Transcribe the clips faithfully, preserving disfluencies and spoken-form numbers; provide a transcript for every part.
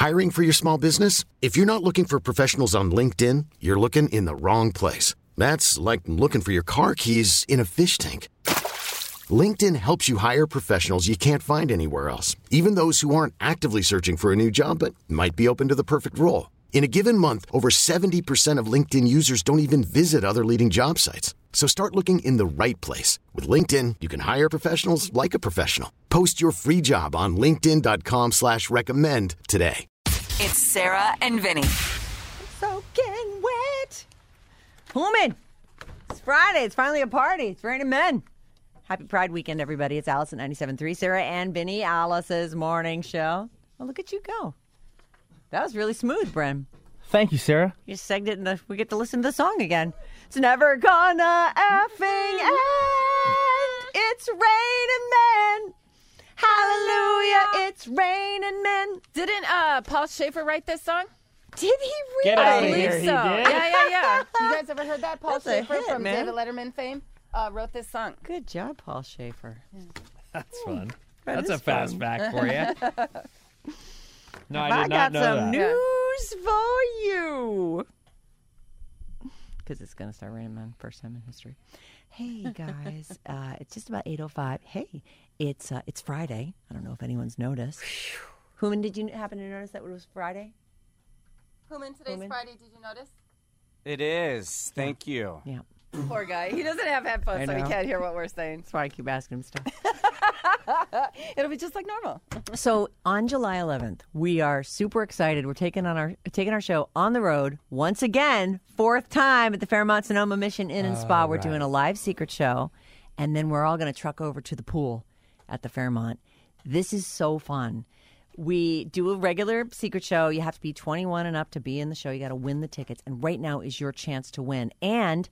Hiring for your small business? If you're not looking for professionals on LinkedIn, you're looking in the wrong place. That's like looking for your car keys in a fish tank. LinkedIn helps you hire professionals you can't find anywhere else, even those who aren't actively searching for a new job but might be open to the perfect role. In a given month, over seventy percent of LinkedIn users don't even visit other leading job sites. So start looking in the right place. With LinkedIn, you can hire professionals like a professional. Post your free job on linkedin dot com slash recommend today. It's Sarah and Vinny. Soaking wet. Woman, it's Friday. It's finally a party. It's raining men. Happy Pride weekend, everybody. It's Alice at ninety-seven point three. Sarah and Vinny, Alice's morning show. Well, look at you go. That was really smooth, Bren. Thank you, Sarah. You just segged it, and we get to listen to the song again. It's never gonna effing end. It's raining men. Hallelujah. It's raining men. Didn't uh, Paul Schaefer write this song? Did he really? Get I out of believe here, so. he did? Yeah, yeah, yeah. You guys ever heard that? Paul That's a Schaefer hit, from man. David Letterman fame uh, wrote this song. Good job, Paul Schaefer. That's fun. That That's is a fast fun. fact for you. No, I did I not got know some that. news for you. Because it's going to start raining, man. First time in history. Hey, guys. uh, it's just about eight oh five. Hey, it's uh, it's Friday. I don't know if anyone's noticed. Human, did you happen to notice that it was Friday? Human, today's Human. Friday. Did you notice? It is. Thank you. Yeah. Poor guy. He doesn't have headphones, I so he know. can't hear what we're saying. That's why I keep asking him stuff. It'll be just like normal. So on July eleventh, we are super excited. We're taking on our taking our show on the road once again, fourth time at the Fairmont Sonoma Mission Inn and Spa. We're doing a live secret show, and then we're all going to truck over to the pool at the Fairmont. This is so fun. We do a regular secret show. You have to be twenty-one and up to be in the show. You got to win the tickets, and right now is your chance to win and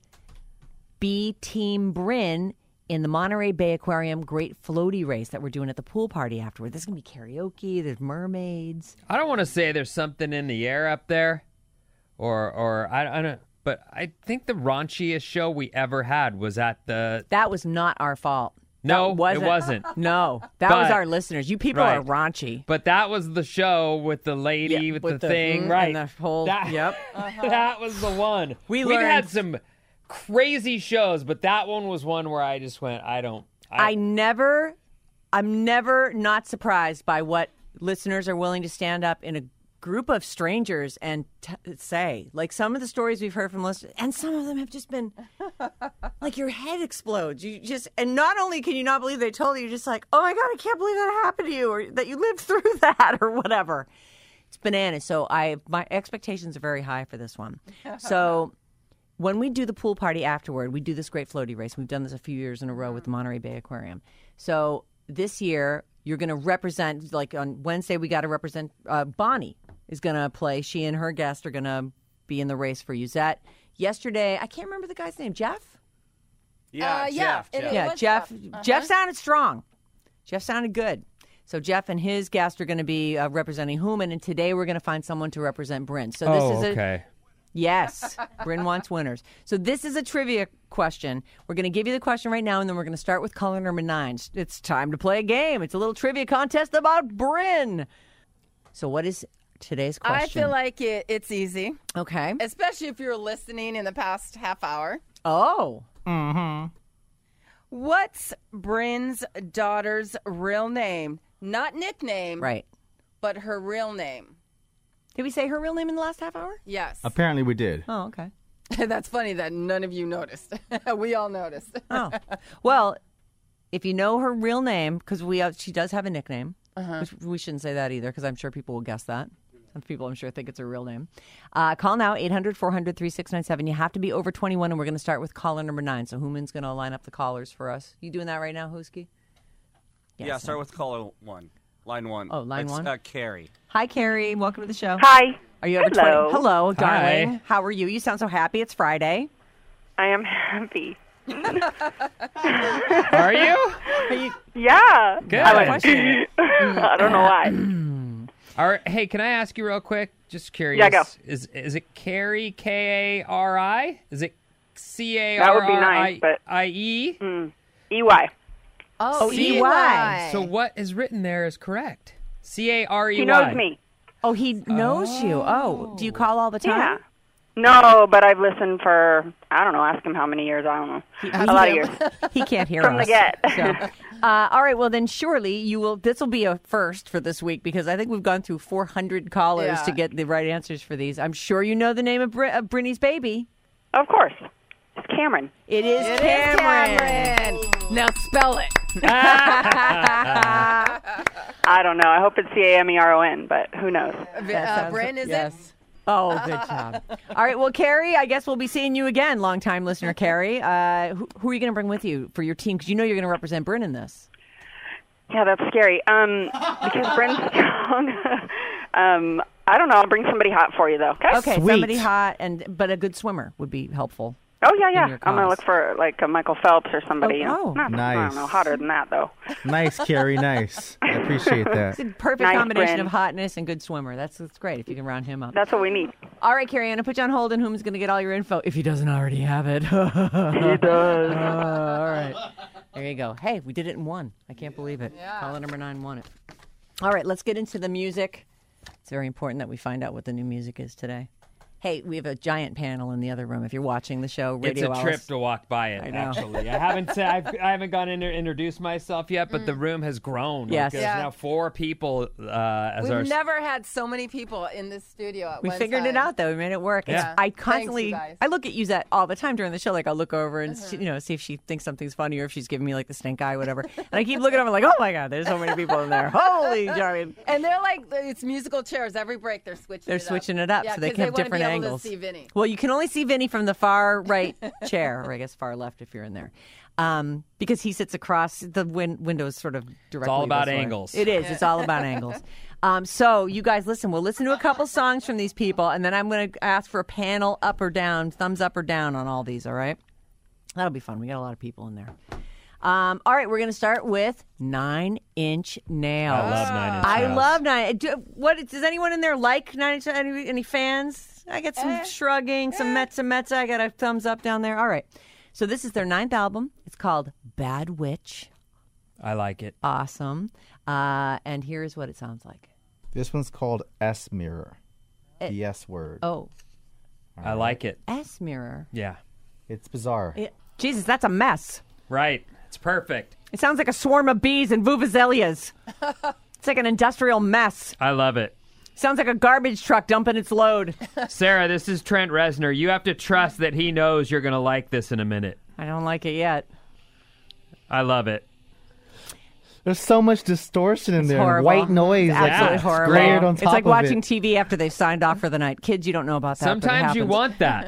be Team Bryn in the Monterey Bay Aquarium Great Floaty Race that we're doing at the pool party afterward. There's going to be karaoke. There's mermaids. I don't want to say there's something in the air up there, or or I, I don't. But I think the raunchiest show we ever had was at the. That was not our fault. No, That wasn't. it wasn't. No, that was But- our listeners. You people are Right. raunchy. But that was the show with the lady Yeah, with, with the, the- thing, mm, right? and the whole- That, yep. that was the one. We We've learned- had some crazy shows, but that one was one where I just went, I don't. I never, I'm never not surprised by what listeners are willing to stand up in a group of strangers and t- say. Like some of the stories we've heard from listeners, and some of them have just been like your head explodes. You just, and not only can you not believe they told you, you're just like, oh my God, I can't believe that happened to you, or that you lived through that, or whatever. It's bananas. So I, my expectations are very high for this one. So. When we do the pool party afterward, we do this great floaty race. We've done this a few years in a row with the Monterey Bay Aquarium. So this year, you're going to represent, like on Wednesday, we got to represent, uh, Bonnie is going to play. She and her guest are going to be in the race for Uzette. Yesterday, I can't remember the guy's name. Jeff? Yeah, Uh, yeah, Jeff. it Jeff. is. Yeah, was Jeff. Jeff. Uh-huh. Jeff sounded strong. Jeff sounded good. So Jeff and his guest are going to be uh, representing Human, and today we're going to find someone to represent Bryn. So this Oh, is a okay. Yes, Bryn wants winners. So this is a trivia question. We're going to give you the question right now, and then we're going to start with caller number nine. It's time to play a game. It's a little trivia contest about Bryn. So what is today's question? I feel like it, it's easy, Okay. especially if you're listening in the past half hour. Oh. What's Bryn's daughter's real name? Not nickname, Right. but her real name. Did we say her real name in the last half hour? Yes. Apparently we did. Oh, okay. That's funny that none of you noticed. We all noticed. Oh. Well, if you know her real name, because we uh, she does have a nickname, which we shouldn't say that either, because I'm sure people will guess that. Some people, I'm sure, think it's her real name. Uh, call now, eight hundred, four hundred, thirty-six ninety-seven. You have to be over twenty-one, and we're going to start with caller number nine. So Human's going to line up the callers for us. You doing that right now, Husky? Yeah, Yes. start with caller one. Line one. Oh, line it's, one? Uh, Carrie. Hi, Carrie. Welcome to the show. Hi. Are you over Hello. twenty? Hello, darling. Hi. How are you? You sound so happy. It's Friday. I am happy. Are you? Are you Yeah. Good. I, went, Question. I don't know why. All right, hey, can I ask you real quick? Just curious. Yeah, go. Is is it Carrie, K A R I? Is it C A That R would be R nice, I but- I E? Mm. E Y. Oh, E Y. So what is written there is correct. C A R E Y. He knows me. Oh, he knows you. Oh, do you call all the time? Yeah. No, but I've listened for, I don't know, ask him how many years, I don't know. A lot of years. He can't hear From us. the get. So, uh, all right, well then surely you will, this will be a first for this week because I think we've gone through four hundred callers Yeah. to get the right answers for these. I'm sure you know the name of, Bri- of Brinny's baby. Of course. It's Cameron. It is It is Cameron. Cameron. Now spell it. I don't know. I hope it's C A M E R O N, but who knows? That Uh, sounds- Bryn, is yes. it? Oh, good job. All right, well, Carrie, I guess we'll be seeing you again, long-time listener Carrie. Uh, who, who are you going to bring with you for your team? Because you know you're going to represent Bryn in this. Yeah, that's scary. Um, because Bryn's strong. um, I don't know. I'll bring somebody hot for you, though. Okay. Okay, Sweet. somebody hot, and but a good swimmer would be helpful. Oh yeah, in yeah. your I'm gonna cause. look for like a Michael Phelps or somebody. Oh, you know? oh. Not, I Nice. don't know. Hotter than that, though. Nice, Carrie. Nice. I appreciate It's that. a perfect Nice, combination Bryn. of hotness and good swimmer. That's, that's great if you can round him up. That's what we need. All right, Carrie, I'm going to put you on hold, and whom's going to get all your info if he doesn't already have it. He does. all right. There you go. Hey, we did it in one. I can't believe it. Yeah. Caller number nine won it. All right, let's get into the music. It's very important that we find out what the new music is today. Hey, we have a giant panel in the other room. If you're watching the show, Radio It's a Alice. trip to walk by it. I know. Actually, I haven't said I've, I haven't gone in to introduce myself yet, but the room has grown. Yes. like, there's Yeah. now four people uh, as We've our. never had so many people in this studio at We one figured it time. out, though. We made it work. It's- Yeah. I Thanks, constantly, you guys. I look at you that all the time during the show. Like I'll look over and see, you know see if she thinks something's funny or if she's giving me like the stink eye, whatever. And I keep looking over like, oh my god, there's so many people in there. Holy Jerry. And they're like, it's musical chairs. Every break, they're switching They're it up. switching it up Yeah, so they 'cause can have wanna different be able angles. To see Vinny. Well, you can only see Vinny from the far right chair, or I guess far left if you're in there, um, because he sits across the win- windows, sort of directly. all about this way. angles. It is. It's all about angles. Um, so you guys, listen. We'll listen to a couple songs from these people, and then I'm going to ask for a panel up or down, thumbs up or down on all these. All right, that'll be fun. We got a lot of people in there. Um, all right, we're going to start with Nine Inch Nails. I love Nine Inch I Nails. love Nine. Do, what does anyone in there like Nine Inch? Any, any fans? I get some shrugging, some Metza Metza. I got a thumbs up down there. All right. So this is their ninth album. It's called Bad Witch. I like it. Awesome. Uh, and here's what it sounds like. This one's called S Mirror. The S word. Oh, I like it. S Mirror. Yeah. It's bizarre. It- Jesus, that's a mess. Right. It's perfect. It sounds like a swarm of bees and vuvuzelias. It's like an industrial mess. I love it. Sounds like a garbage truck dumping its load. Sarah, this is Trent Reznor. You have to trust that he knows you're going to like this in a minute. I don't like it yet. I love it. There's so much distortion in there. and Horrible. White noise. It's like, absolutely it's horrible. layered on It's top like of watching it. T V after they've signed off for the night. Kids, you don't know about that. but it Sometimes you happens. want that.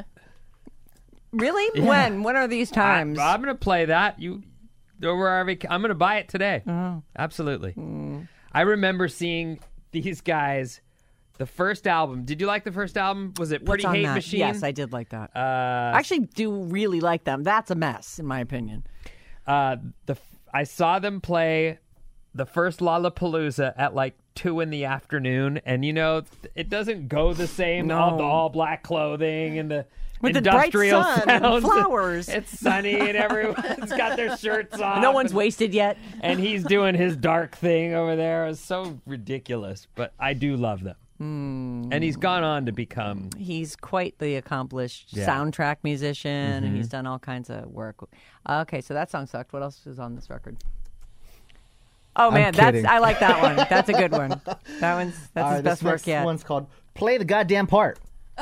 Really? When? When are these times? I, am going to play that. You, wherever I'm going to buy it today. Oh. Absolutely. Mm. I remember seeing these guys. The first album. Did you like the first album? Was it What's Pretty on Hate that? Machine? Yes, I did like that. Uh, I actually do really like them. That's a mess, in my opinion. uh, the I saw them play the first Lollapalooza at like two in the afternoon, and you know it doesn't go the same. No. All the all black clothing and the With the bright industrial sun and sounds. flowers. It's sunny and everyone's got their shirts on. No one's and, wasted yet. and he's doing his dark thing over there. It's so ridiculous, but I do love them. Hmm. And he's gone on to become. He's quite the accomplished Yeah. soundtrack musician, and he's done all kinds of work. Okay, so that song sucked. What else is on this record? Oh man, that's kidding. I like that one. That's a good one. That one's that's All his right, best this work next yet. one's called Play the Goddamn Part.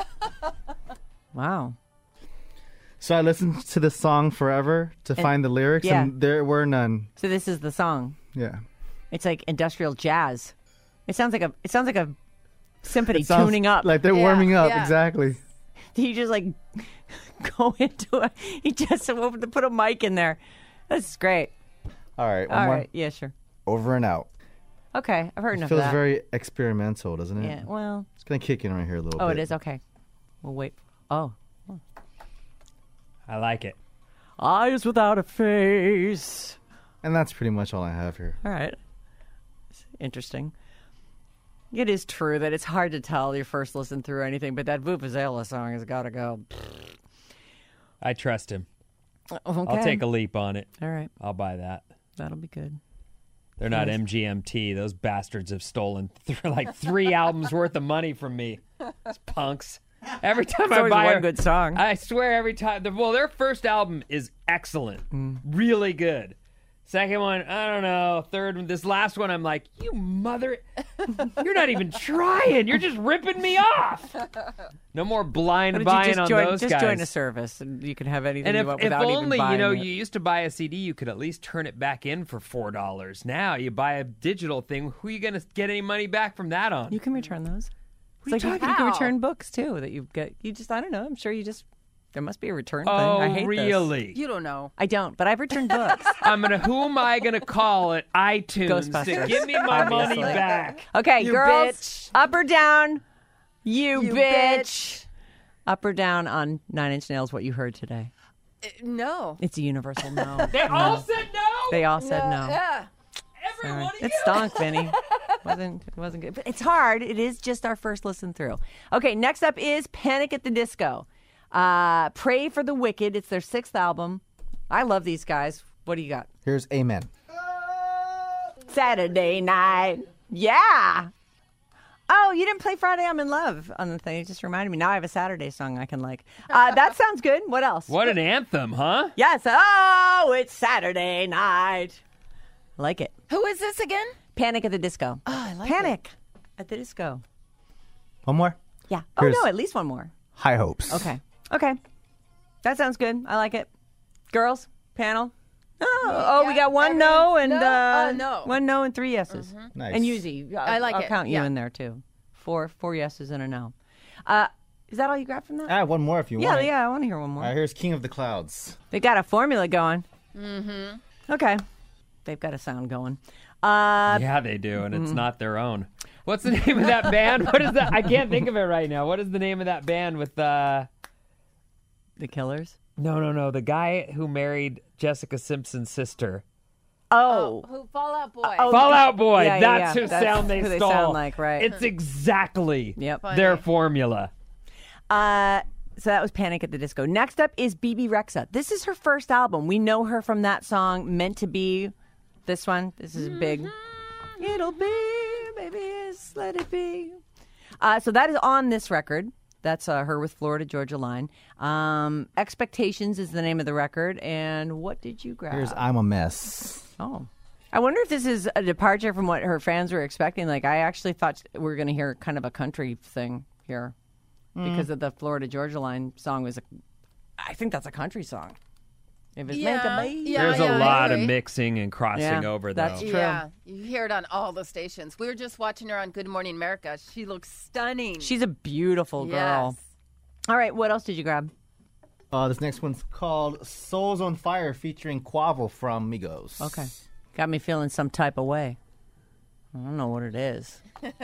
Wow. So I listened to the song forever to find the lyrics, yeah. and there were none. So this is the song. Yeah. It's like industrial jazz. It sounds like a it sounds like a symphony It sounds tuning up. Like they're Yeah, warming up, yeah. exactly. He just like go into a he just opened to put a mic in there. That's great. All right, one All more. right, yeah, sure. Over and out. Okay, I've heard It enough feels of that. very experimental, doesn't it? yeah, well, It's gonna kick in right here a little oh, bit. it is okay. We'll wait. Oh, I like it. eyes without a face. And that's pretty much all I have here. All right, it's interesting. It is true that it's hard to tell your first listen through anything, but that Vuvuzela song has got to go. I trust him. Okay. I'll take a leap on it. All right, I'll buy that. that'll be good. They're not M G M T. Those bastards have stolen th- like three albums worth of money from me. Those punks. Every time It's I always buy one a- good song. I swear every time. The, well, their first album is excellent. Mm. Really good. Second one, I don't know. Third one, this last one, I'm like, you mother... You're not even trying. You're just ripping me off. No more blind Why don't you buying just on join, those just guys. join a service and you can have anything And you if, want if without even only, you buying know, it. you used to buy a C D, you could at least turn it back in for four dollars. Now you buy a digital thing. Who are you going to get any money back from that on? You can return those. It's What are like you you, talking you can about? return books too that you get. You just I don't know. I'm sure you just there must be a return oh, thing. I hate this. really? You don't know. I don't, but I've returned books. I'm gonna. Who am I gonna call at iTunes to Ghostbusters, give me my money obviously. back? Okay, You girls, bitch. up or down? You, You bitch. bitch. Up or down on Nine Inch Nails? What you heard today? Uh, no. It's a universal no. They all said no. They all said no. Yeah. Every Sorry. one of It you. stunk, Vinny. wasn't it wasn't good, but it's hard. It is just our first listen through. Okay, next up is Panic at the Disco. Uh, Pray for the Wicked. It's their sixth album. I love these guys. What do you got? Here's Amen. Saturday night. Yeah. Oh, you didn't play Friday I'm in Love on the thing. It just reminded me. Now I have a Saturday song I can like. Uh, that sounds good. What else? What an anthem, huh? Yes. Oh, it's Saturday night. Like it. Who is this again? Panic at the Disco. Oh, I like Panic at the Disco. One more. Yeah. Oh, Here's- no, at least one more. High Hopes. Okay. Okay. That sounds good. I like it. Girls, panel. Oh, oh we got one no and No? uh, Uh, no. one no and three yeses. Nice. And Yuzi. I'll, I like I'll it. count you Yeah. in there too. Four four yeses and a no. Uh, is that all you got from that? I have one more if you yeah, want. it. yeah. I want to hear one more. All right, here's King of the Clouds. They got a formula going. Mm-hmm. Okay. They've got a sound going. Uh, Yeah, they do, and Mm-hmm. it's not their own. What's the name of that band? What is that? I can't think of it right now. What is the name of that band with uh the Killers. No, no, no. The guy who married Jessica Simpson's sister. Oh. Who Fallout Boy? Oh, Fallout Boy. Yeah, yeah, That's yeah. who That's sound they who they stole. sound like, right. It's exactly Yep. their formula. Uh, so that was Panic at the Disco. Next up is B B Rexa. This is her first album. We know her from that song, Meant to Be. This one. This is big. It'll be, baby, it's let it be. Uh, so that is on this record. That's uh, her with Florida Georgia Line. Um, Expectations is the name of the record. And what did you grab? Here's I'm a Mess. Oh. I wonder if this is a departure from what her fans were expecting. Like, I actually thought we were going to hear kind of a country thing here because of the Florida Georgia Line song was a, I think that's a country song. If it's meant to Yeah. be. Yeah, There's yeah, a I lot of agree. mixing and crossing Yeah, over, though. that's true. Yeah, you hear it on all the stations. We were just watching her on Good Morning America. She looks stunning. She's a beautiful girl. Yes. All right, what else did you grab? Uh, this next one's called Souls on Fire featuring Quavo from Migos. Okay. Got me feeling some type of way. I don't know what it is.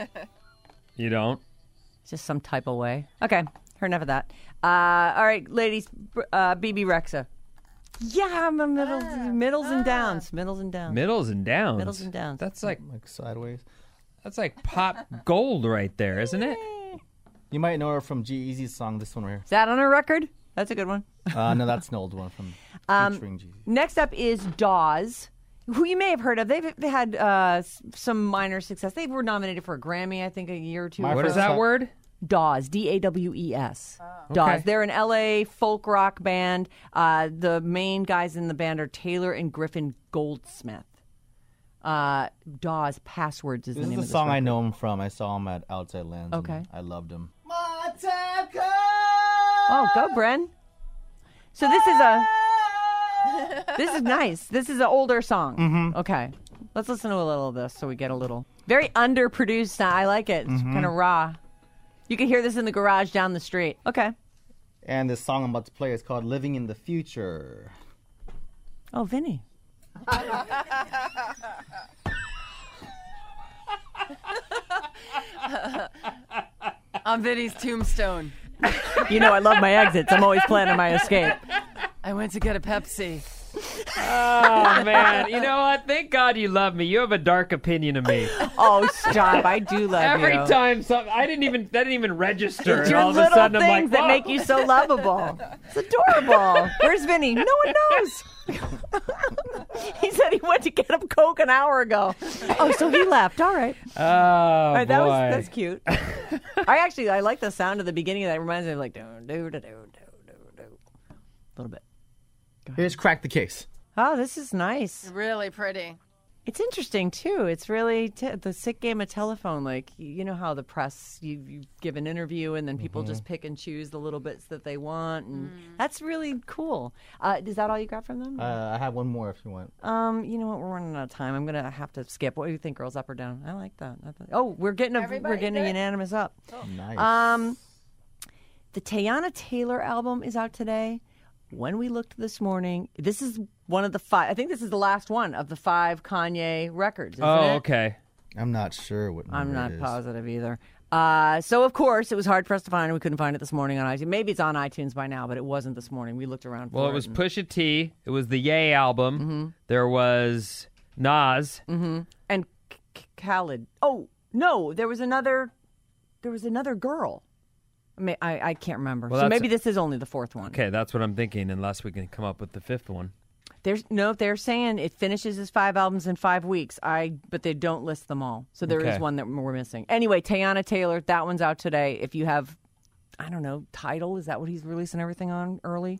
You don't? Just some type of way. Okay, heard enough of that. Uh, all right, ladies, uh, B B Rexa. Yeah, I'm a middles, middles and downs. Middles and downs. Middles and downs. Middles and downs. That's like Like sideways. that's like pop gold right there, isn't it? You might know her from G-Eazy's song, this one right Is that on her record? That's a good one. here. Uh, no, that's an old one from Um, featuring G-Eazy. Next up is Dawes, who you may have heard of. They've they had uh, s- some minor success. They were nominated for a Grammy, I think, a year or two My ago. What is first that song- word? Dawes, D A W E S. Dawes. Okay. They're an L A folk rock band. Uh, the main guys in the band are Taylor and Griffin Goldsmith. Uh, Dawes, Passwords is This the is name the of this song I record. know him from. I saw him at Outside Lands. and Okay. I loved him. Oh, go, Bren. So this is a this is nice. This is an older song. Mm-hmm. Okay, let's listen to a little of this so we get a little very underproduced. I like it. It's kind of raw. You can hear this in the garage down the street. Okay. And this song I'm about to play is called Living in the Future. Oh, Vinny. On Vinny's tombstone. You know I love my exits. I'm always planning my escape. I went to get a Pepsi. Oh, man. You know what? Thank God you love me. You have a dark opinion of me. Oh, stop. I do love Every you. time something, I didn't even, that didn't even register. It's And your all of a little sudden I'm things like, that make you so lovable. It's adorable. Where's Vinny? No one knows. He said he went to get him Coke an hour ago. Oh, so he left. All right. Oh, All right, that boy. was that's cute. I actually I like the sound of the beginning of that. It reminds me of like do do do do do do. A little bit. Here's Crack the Case. Oh, this is nice. Really pretty. It's interesting too. It's really t- the sick game of telephone. Like you know how the press you, you give an interview and then people Mm-hmm. just pick and choose the little bits that they want, and that's really cool. Uh, is that all you got from them? Uh, I have one more if you want. Um, you know what? We're running out of time. I'm gonna have to skip. What do you think, girls? Up or down? I like that. I thought- oh, we're getting a we're Everybody getting a good? unanimous up. Nice. Um, the Teyana Taylor album is out today. When we looked this morning, this is one of the five. I think this is the last one of the five Kanye records. Isn't Oh, it? okay. I'm not sure what I'm number not it is. positive either. Uh, so, of course, it was hard for us to find, and we couldn't find it this morning on iTunes. Maybe it's on iTunes by now, but it wasn't this morning. We looked around for Well, it. it was and- Pusha T. It was the Ye album. Mm-hmm. There was Nas. and K- K- Khaled. Oh, no, there was another there was another girl. I, mean, I, I can't remember. Well, so that's- maybe this is only the fourth one. Okay, that's what I'm thinking, unless we can come up with the fifth one. There's no, they're saying it finishes as five albums in five weeks. I, but they don't list them all. So there is Okay. one that we're missing. Anyway, Teyana Taylor, that one's out today. If you have, I don't know, Tidal, is that what he's releasing everything on early?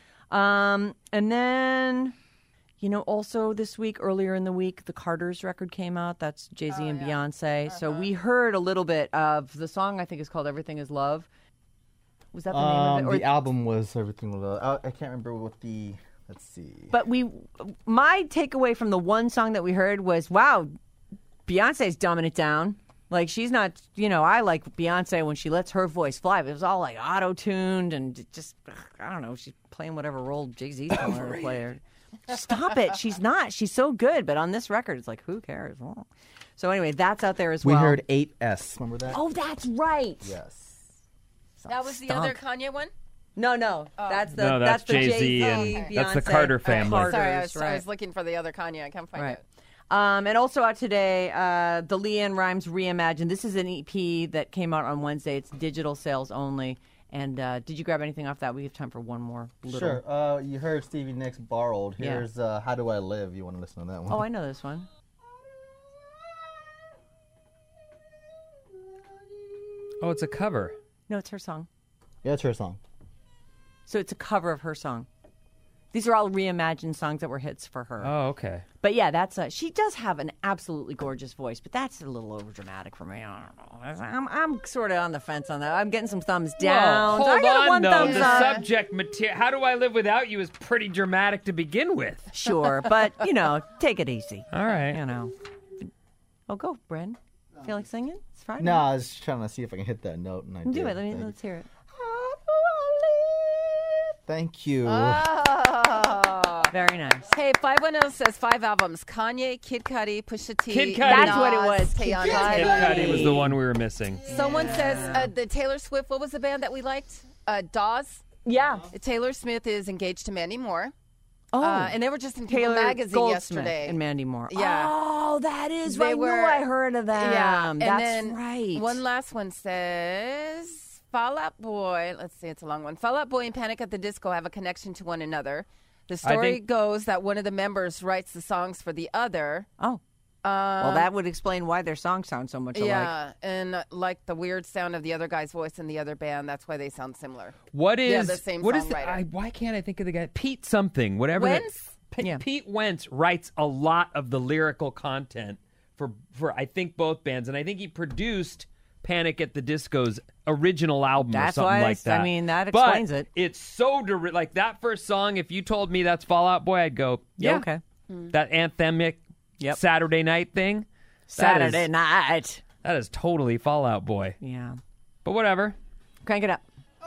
Um, and then, you know, also this week, earlier in the week, the Carters record came out. That's Jay-Z and Beyonce. So we heard a little bit of the song. I think is called "Everything Is Love." Was that the Um, name of it? the album was Everything Was Love. I, I can't remember what the. Let's see. But we, my takeaway from the one song that we heard was, wow, Beyonce's dumbing it down. Like she's not, you know, I like Beyonce when she lets her voice fly. But it was all like auto-tuned and just, I don't know, she's playing whatever role Jay-Z's telling her to play. Stop it. She's not. She's so good. But on this record, it's like, who cares? Well, so anyway, that's out there as We well. heard eight S. Remember that? Oh, that's right. Yes. That was the Stunk. other Kanye one? No, no, that's the No, that's the Jay-Z Jay-Z, and- Beyonce, that's the Carter family. Carters, Sorry, I was, I right. was looking for the other Kanye. I can't find Right. it. Um, and also out today, uh, the Leanne Rhymes Reimagined. This is an E P that came out on Wednesday. It's digital sales only. And uh, did you grab anything off that? We have time for one more little. Sure. Uh, you heard Stevie Nicks Borrowed. Yeah. Here's uh, How Do I Live. You want to listen to that one? Oh, I know this one. Oh, it's a cover. No, it's her song. Yeah, it's her song. So it's a cover of her song. These are all reimagined songs that were hits for her. Oh, okay. But yeah, that's a, she does have an absolutely gorgeous voice, but that's a little over dramatic for me. I don't know. I'm, I'm sort of on the fence on that. I'm getting some thumbs down. Whoa, I hold got on, one though. thumbs The up. subject material, How Do I Live Without You is pretty dramatic to begin with. Sure, but you know, take it easy. All right. You know. Oh, go, Bren. Feel like singing? It's Friday. No, I was trying to see if I can hit that note, and I Do did. it. Let me, Thank let's hear it. Thank you. Oh. Very nice. Hey, five one zero says five albums. Kanye, Kid Cudi, Pusha T. Kid Cudi. That's what it Nas, was. Kid Teyana Cudi. Kid Taylor. Cudi was the one we were missing. Someone says uh, the Taylor Swift, what was the band that we liked? Uh, Dawes. Yeah. Taylor Smith is engaged to Mandy Moore. Oh, Uh, and they were just in People Taylor Magazine Goldsmith yesterday. and Mandy Moore. Yeah. Oh, that is They right. I knew were- I heard of them. Yeah, and That's then right. One last one says Fall Out Boy. Let's see, it's a long one. Fall Out Boy and Panic at the Disco have a connection to one another. The story think- goes that one of the members writes the songs for the other. Oh. well, that would explain why their songs sound so much alike. Yeah, and uh, like the weird sound of the other guy's voice in the other band, that's why they sound similar. What is Yeah, the same what is the, songwriter. I, why can't I think of the guy? Pete something, whatever. that- Wentz? P- Yeah. Pete Wentz writes a lot of the lyrical content for for I think both bands, and I think he produced Panic at the Disco's original album That's or something why like it's- that. I mean, that But explains it. It's so dir- like that first song. If you told me that's Fall Out Boy, I'd go, yeah, Okay. that anthemic Yep. Saturday night thing. that Saturday is- night. That is totally Fall Out Boy. Yeah. But whatever. Crank it up.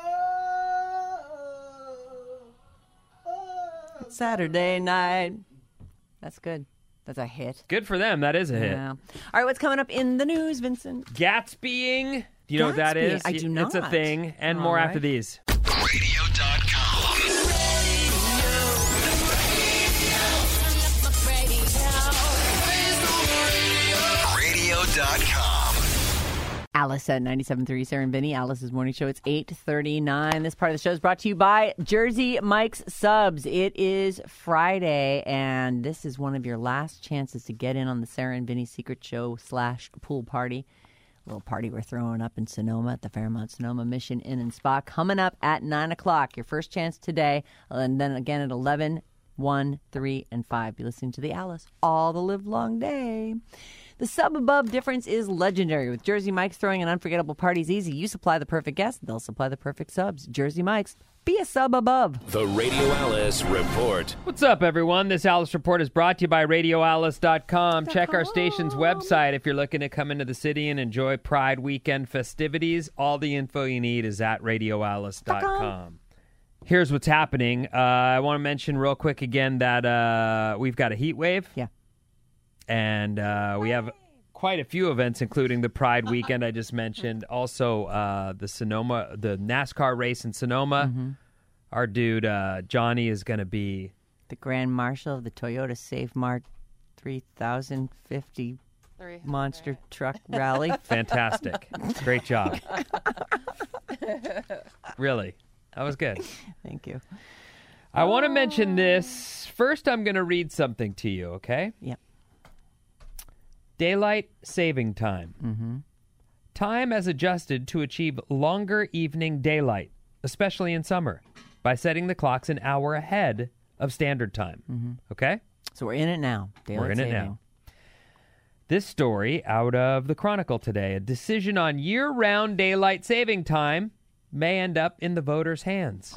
Saturday night. That's good. That's a hit. Good for them. That is a hit. Yeah. All right, what's coming up in the news, Vincent? Gatsbying. Do you know what that Gatsbying? is? I do It's a not. thing. And All more right. after these. radio dot com. dot com. Alice at ninety-seven point three, Sarah and Vinny, Alice's morning show. It's eight thirty-nine. This part of the show is brought to you by Jersey Mike's Subs. It is Friday, and this is one of your last chances to get in on the Sarah and Vinny Secret Show slash pool party. A little party we're throwing up in Sonoma at the Fairmont Sonoma Mission Inn and Spa. Coming up at nine o'clock. Your first chance today, and then again at eleven, one, three, and five. Be listening to the Alice all the live long day. The sub above difference is legendary. With Jersey Mike's, throwing an unforgettable party's easy. You supply the perfect guest, they'll supply the perfect subs. Jersey Mike's, be a sub above. The Radio Alice Report. What's up, everyone? This Alice Report is brought to you by radio alice dot com. Check our station's website if you're looking to come into the city and enjoy Pride Weekend festivities. All the info you need is at radio alice dot com. Here's what's happening. Uh, I want to mention real quick again that uh, we've got a heat wave. Yeah. And uh, we have quite a few events, including the Pride Weekend I just mentioned. Also, uh, the Sonoma, the NASCAR race in Sonoma. Mm-hmm. Our dude, uh, Johnny, is going to be the Grand Marshal of the Toyota Save Mart three thousand fifty Monster Truck Rally. Fantastic. Great job. Really. That was good. Thank you. I want to mention this. First, I'm going to read something to you, okay? Yep. Daylight saving time. Mm-hmm. Time has adjusted to achieve longer evening daylight, especially in summer, by setting the clocks an hour ahead of standard time. Mm-hmm. Okay? So we're in it now. Daylight we're in saving. it now. This story out of the Chronicle today. A decision on year-round daylight saving time may end up in the voters' hands.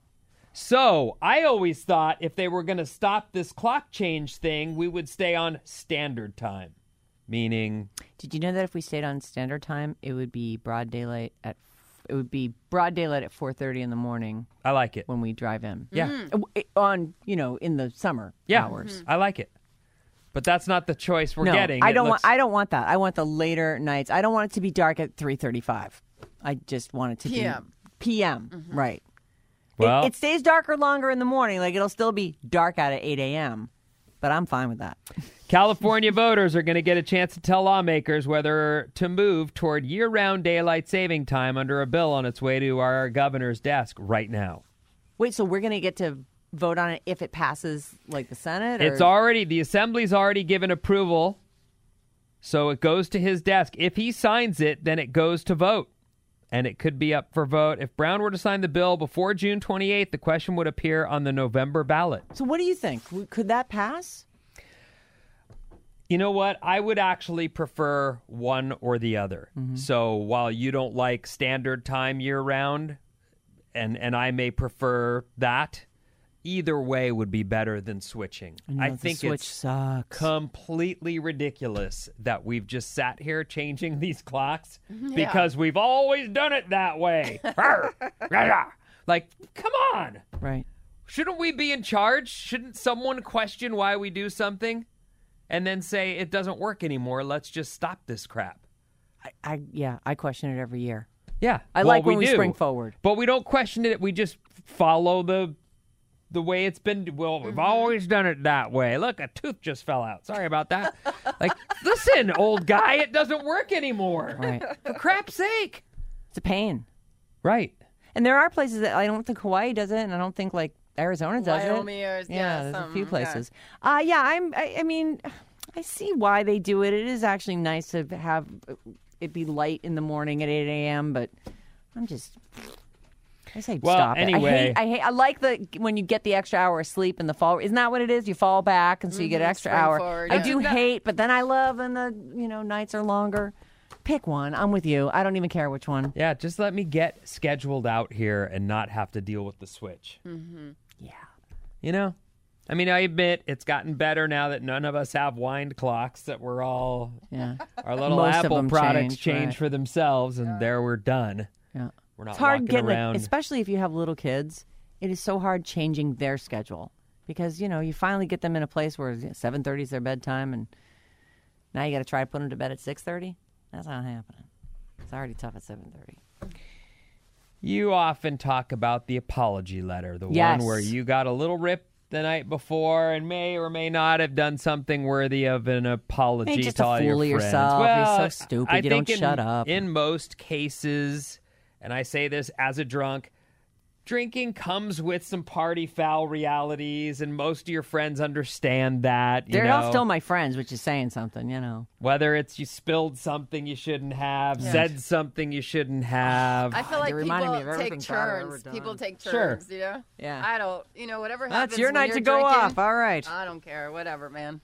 So, I always thought if they were going to stop this clock change thing, we would stay on standard time. Meaning... Did you know that if we stayed on standard time, it would be broad daylight at it would be broad daylight at four thirty in the morning. I like it. When we drive in. Yeah. Mm. On, you know, in the summer yeah. hours. Mm-hmm. I like it. But that's not the choice we're no, getting. I It don't looks... want I don't want that. I want the later nights. I don't want it to be dark at three thirty-five. I just want it to P M. be P M. Mm-hmm. Right. Well, it, it stays darker longer in the morning. Like, it'll still be dark out at eight a.m., but I'm fine with that. California voters are going to get a chance to tell lawmakers whether to move toward year-round daylight saving time under a bill on its way to our governor's desk right now. Wait, so we're going to get to vote on it if it passes, like, the Senate? Or? It's already, the Assembly's already given approval, so it goes to his desk. If he signs it, then it goes to vote. And it could be up for vote. If Brown were to sign the bill before June twenty-eighth, the question would appear on the November ballot. So what do you think? Could that pass? You know what? I would actually prefer one or the other. Mm-hmm. So while you don't like standard time year-round, and, and I may prefer that, either way would be better than switching. I, know, I think switch it's sucks. completely ridiculous that we've just sat here changing these clocks Yeah. because we've always done it that way. Like, come on. Right. Shouldn't we be in charge? Shouldn't someone question why we do something and then say it doesn't work anymore? Let's just stop this crap. I, I yeah, I question it every year. Yeah. I well, like when we, do. spring forward. But we don't question it. We just follow the the way it's been. Well, we've always done it that way. Look, a tooth just fell out. Sorry about that. Like, listen, old guy, it doesn't work anymore. Right. For crap's sake. It's a pain. Right. And there are places that I don't think Hawaii does it, and I don't think, like, Arizona does Wyoming it. or- yeah, yeah, there's some, a few yeah. places. Yeah, uh, yeah I'm, I, I mean, I see why they do it. It is actually nice to have it be light in the morning at eight a.m., but I'm just... I say Well, stop anyway. it. I hate, I hate. I like the when you get the extra hour of sleep in the fall. Isn't that what it is? You fall back, and so you get an Mhm, extra spring hour. forward, I yeah. do hate, but then I love, and the you know nights are longer. Pick one. I'm with you. I don't even care which one. Yeah, just let me get scheduled out here and not have to deal with the switch. Mm-hmm. Yeah. You know? I mean, I admit it's gotten better now that none of us have wind clocks, that we're all, Yeah. our little Most of Apple them products change, change right. for themselves, and there we're done. Yeah. We're not It's hard walking getting, it, around. especially if you have little kids. It is so hard changing their schedule because you know you finally get them in a place where seven thirty is their bedtime, and now you got to try to put them to bed at six thirty. That's not happening. It's already tough at seven thirty. You often talk about the apology letter, the Yes. one where you got a little rip the night before and may or may not have done something worthy of an apology Hey, just to to all fool your friends. yourself. You're Well, so stupid. I You think don't in, shut up. In most cases, and I say this as a drunk, drinking comes with some party foul realities, and most of your friends understand that. You They're know? all still my friends, which is saying something, you know. Whether it's you spilled something you shouldn't have, Yeah. said something you shouldn't have. I feel You like reminded me of people everything take bad I've ever turns. done. People take Sure. turns, you know? Yeah. I don't, you know, whatever That's happens your when night you're to go drinking, off. All right. I don't care. Whatever, man.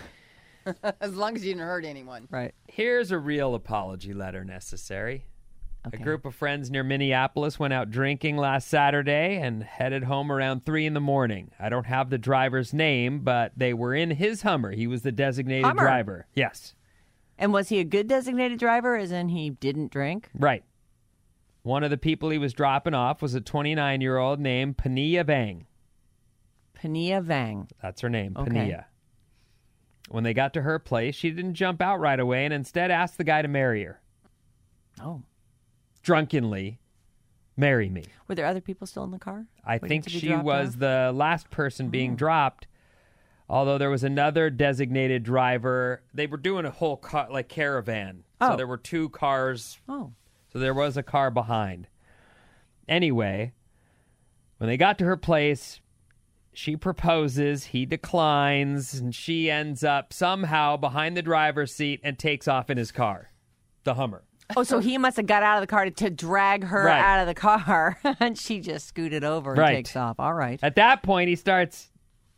As long as you didn't hurt anyone. Right. Here's a real apology letter necessary. Okay. A group of friends near Minneapolis went out drinking last Saturday and headed home around three in the morning. I don't have the driver's name, but they were in his Hummer. He was the designated Hummer? driver. Yes. And was he a good designated driver, as in he didn't drink? Right. One of the people he was dropping off was a twenty-nine-year-old named Pania Vang. Pania Vang. That's her name, Okay. Pania. When they got to her place, she didn't jump out right away and instead asked the guy to marry her. Oh. Drunkenly, marry me. Were there other people still in the car? I waiting think to be she dropped was off? Oh. the last person being dropped, although there was another designated driver. They were doing a whole car, like caravan. So Oh. there were two cars. Oh. So there was a car behind. Anyway, when they got to her place, she proposes, he declines, and she ends up somehow behind the driver's seat and takes off in his car, the Hummer. Oh, so he must have got out of the car to, to drag her Right. out of the car, and she just scooted over and Right. takes off. All right. At that point, he starts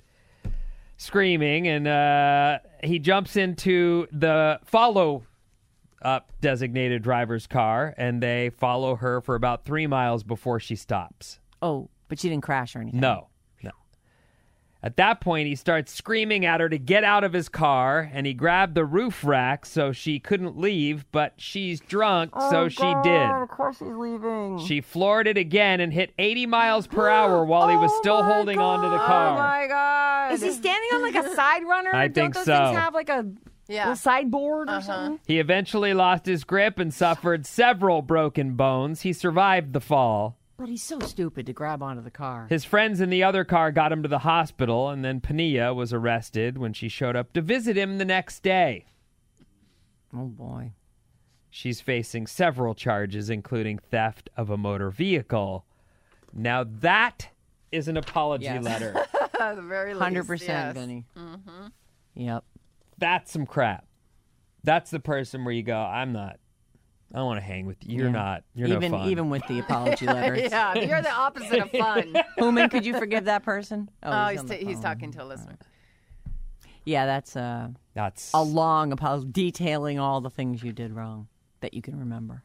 screaming, and uh, he jumps into the follow-up designated driver's car, and they follow her for about three miles before she stops. Oh, but she didn't crash or anything. No, no. At that point, he starts screaming at her to get out of his car, and he grabbed the roof rack so she couldn't leave, but she's drunk, so she did. Of course she's leaving. She floored it again and hit eighty miles per hour while he was still holding onto the car. Oh, my God. Is he standing on like a side runner? I Don't think those so. things have like a Yeah. little sideboard or Uh-huh. something? He eventually lost his grip and suffered several broken bones. He survived the fall. But he's so stupid to grab onto the car. His friends in the other car got him to the hospital, and then Pania was arrested when she showed up to visit him the next day. Oh, boy. She's facing several charges, including theft of a motor vehicle. Now that is an apology Yes. letter. At the very least, one hundred percent, yes. Vinny. Yep. That's some crap. That's the person where you go, I'm not, I don't want to hang with you. You're Yeah. not, you're even no fun. even with the apology letters. Yeah, you're the opposite of fun. Human, could you forgive that person? Oh, he's, on the t- he's phone. talking to a listener. Yeah, that's uh, That's a long apology detailing all the things you did wrong that you can remember.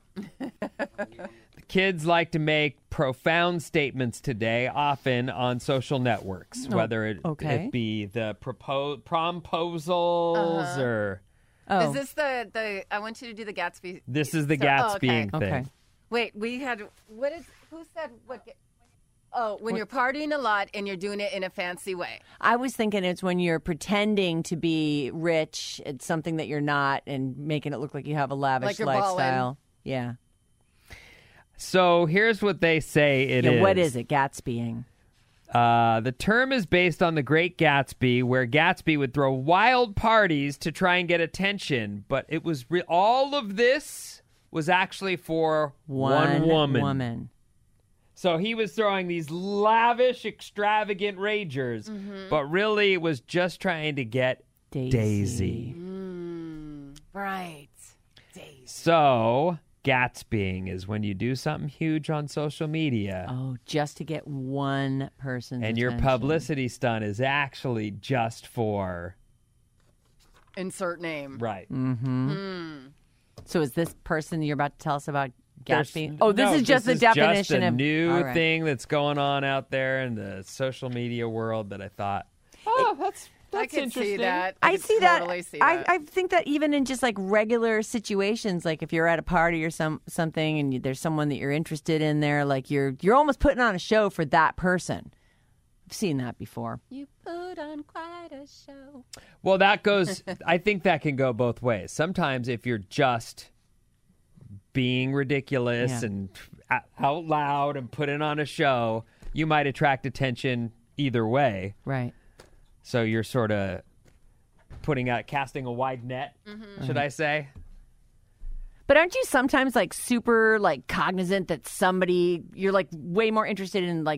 Kids like to make profound statements today, often on social networks, whether it, okay. it be the propo- promposals or Oh, Is this the, the, I want you to do the Gatsby. this is the So- oh, okay. Gatsbying thing. okay. Wait, we had, what is, who said what? Get, oh, when you're partying a lot and you're doing it in a fancy way. I was thinking it's when you're pretending to be rich. It's something that you're not, and making it look like you have a lavish Like you're balling. lifestyle. Yeah. So here's what they say it yeah. is. What is it? Gatsbying. Uh, the term is based on The Great Gatsby, where Gatsby would throw wild parties to try and get attention. But it was re- all of this was actually for one, One woman. woman. So he was throwing these lavish, extravagant ragers, but really it was just trying to get Daisy. Daisy. Right. So Gatsbying is when you do something huge on social media. Oh, just to get one person's And your attention. publicity stunt is actually just for Insert name. right. So is this person you're about to tell us about There's- Gatsby? Oh, this no, is just this the is definition just a of new all right. thing that's going on out there in the social media world that I thought, oh, that's I that's can interesting. see that. I could see totally that. See I, that. I think that even in just like regular situations, like if you're at a party or some something, and you, there's someone that you're interested in there, like you're you're almost putting on a show for that person. I've seen that before. You put on quite a show. Well, that goes. I think that can go both ways. Sometimes if you're just being ridiculous Yeah. and out- out loud and putting on a show, you might attract attention either way. Right. So you're sort of putting out, casting a wide net, Mm-hmm. should I say? But aren't you sometimes like super like cognizant that somebody you're like way more interested in like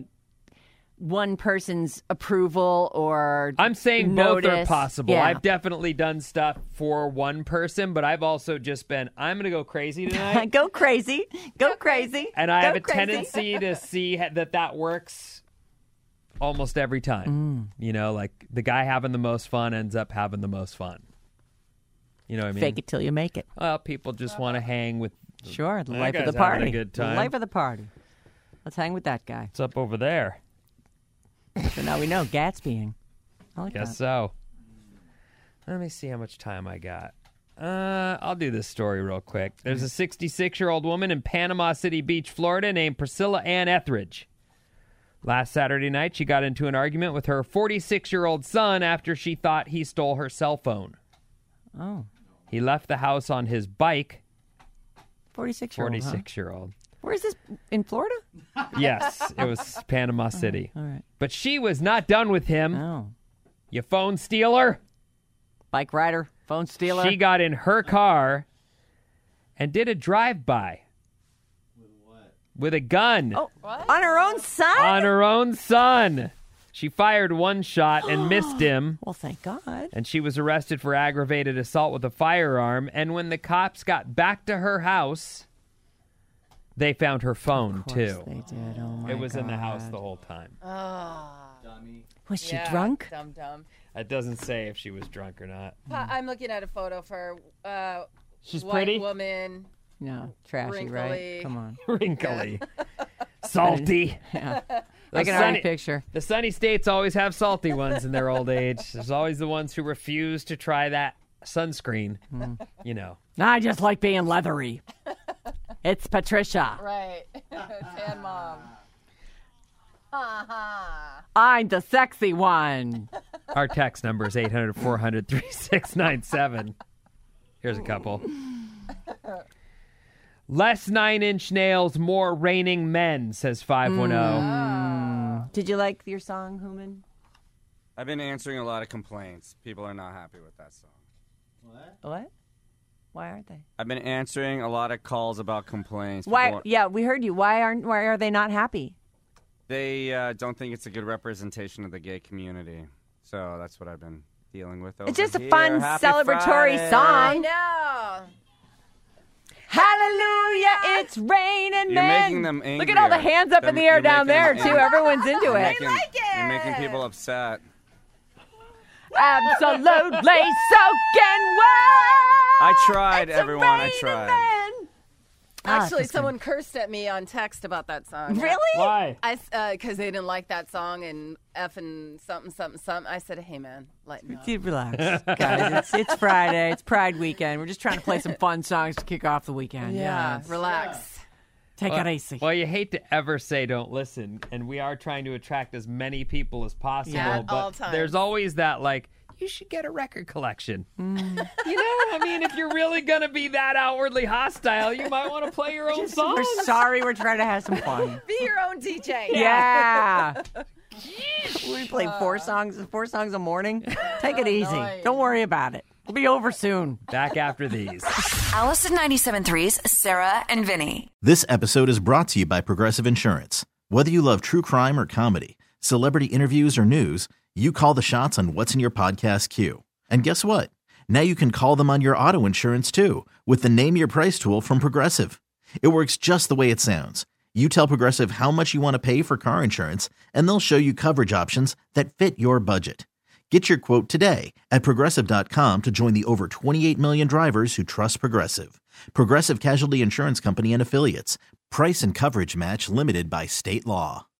one person's approval or I'm saying both are notice? possible. Yeah. I've definitely done stuff for one person, but I've also just been, I'm going to go crazy tonight. Go crazy. Go crazy. And I Go have a crazy. tendency to see ha- that that works almost every time. Mm. You know, like the guy having the most fun ends up having the most fun. You know what I mean? Fake it till you make it. Well, people just want to hang with. Sure, the That life of guy's the having party. a good time. The life of the party. Let's hang with that guy. What's up over there? So now we know Gatsbying. I like Guess that. so. Let me see how much time I got. Uh, I'll do this story real quick. There's a sixty-six-year-old woman in Panama City Beach, Florida, named Priscilla Ann Etheridge. Last Saturday night, she got into an argument with her forty-six-year-old son after she thought he stole her cell phone. Oh. He left the house on his bike. forty-six-year-old. Huh? forty-six-year-old. Where is this? In Florida? Yes, it was Panama City. All right. But she was not done with him. Oh. You phone stealer. Bike rider, phone stealer. She got in her car and did a drive-by. With what? With a gun. Oh, on her own son? On her own son. She fired one shot and missed him. Well, thank God. And she was arrested for aggravated assault with a firearm. And when the cops got back to her house, they found her phone, Of course too. they did. Oh, my It was in the house God. the whole time. Oh. Was she Yeah, drunk? Dumb, dumb. It doesn't say if she was drunk or not. Pa- I'm looking at a photo for uh, She's white pretty? woman. No, trashy, right? Wrinkly. Come on. Wrinkly. Salty. Yeah. The Like an sunny- art picture. The sunny states always have salty ones in their old age. There's always the ones who refuse to try that sunscreen. You know. I just like being leathery. It's Patricia. Right. Tan mom. Uh-huh. I'm the sexy one. Our text number is eight hundred, four hundred, thirty-six ninety-seven. Here's a couple. Less nine-inch nails, more raining men, says five one zero. Did you like your song, Human? I've been answering a lot of complaints. People are not happy with that song. What? Why aren't they? I've been answering a lot of calls about complaints. Why? People- Yeah, we heard you. Why aren't? Why are they not happy? They uh, don't think it's a good representation of the gay community. So that's what I've been dealing with over It's just a here. fun Happy celebratory Friday. I song. know. Hallelujah! It's raining, You're men. making them angry. Look at all the hands up in the air down there too. Everyone's into You're it. making, You're making people upset. Absolutely soaking wet. I tried, It's a everyone. I raining tried. men. Ah, Actually, that's someone cursed at me on text about that song. Really? Why? I because they didn't like that song and F and something something something. I said, "Hey man, lighten up." Dude, relax, guys. It's, it's Friday. It's Pride weekend. We're just trying to play some fun songs to kick off the weekend. Yeah, Yes. relax. Take Well, it easy. well, you hate to ever say don't listen, and we are trying to attract as many people as possible, Yeah, at but all times. there's always that, like, you should get a record collection. Mm. You know, I mean, if you're really going to be that outwardly hostile, you might want to play your own songs. We're sorry. We're trying to have some fun. Be your own D J. Yeah. We play four songs, four songs a morning. Take it easy. Annoying. Don't worry about it. It'll be over soon. Back after these. Allison ninety-seven point three's Sarah and Vinny. This episode is brought to you by Progressive Insurance. Whether you love true crime or comedy, celebrity interviews or news, you call the shots on what's in your podcast queue. And guess what? Now you can call them on your auto insurance too with the Name Your Price tool from Progressive. It works just the way it sounds. You tell Progressive how much you want to pay for car insurance, and they'll show you coverage options that fit your budget. Get your quote today at Progressive dot com to join the over twenty-eight million drivers who trust Progressive. Progressive Casualty Insurance Company and Affiliates. Price and coverage match limited by state law.